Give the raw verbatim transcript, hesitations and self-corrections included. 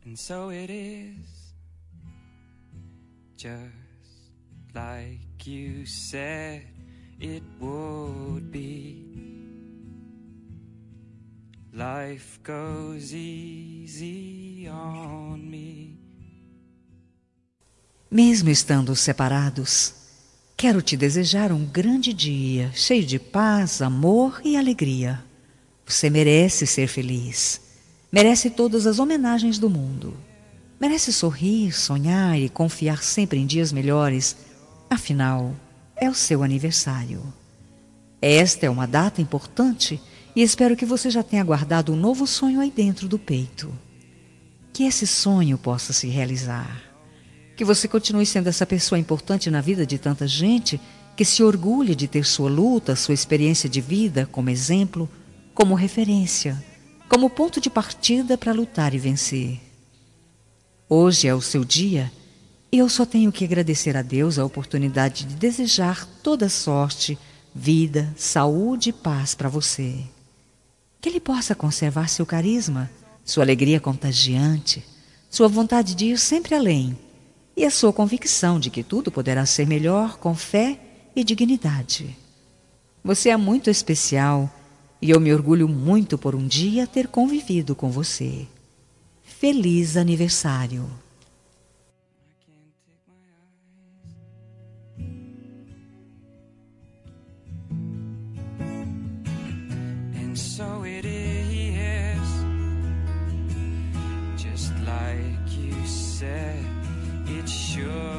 And so it is, just like you said it would be. Life goes easy on me. Mesmo estando separados, quero te desejar um grande dia, cheio de paz, amor e alegria. Você merece ser feliz, merece todas as homenagens do mundo, merece sorrir, sonhar e confiar sempre em dias melhores. Afinal, é o seu aniversário. Esta é uma data importante e espero que você já tenha guardado um novo sonho aí dentro do peito. Que esse sonho possa se realizar. Que você continue sendo essa pessoa importante na vida de tanta gente que se orgulha de ter sua luta, sua experiência de vida como exemplo, como referência, como ponto de partida para lutar e vencer. Hoje é o seu dia e eu só tenho que agradecer a Deus a oportunidade de desejar toda sorte, vida, saúde e paz para você. Que Ele possa conservar seu carisma, sua alegria contagiante, sua vontade de ir sempre além e a sua convicção de que tudo poderá ser melhor com fé e dignidade. Você é muito especial e eu me orgulho muito por um dia ter convivido com você. Feliz aniversário! And so it is, just like you said it should.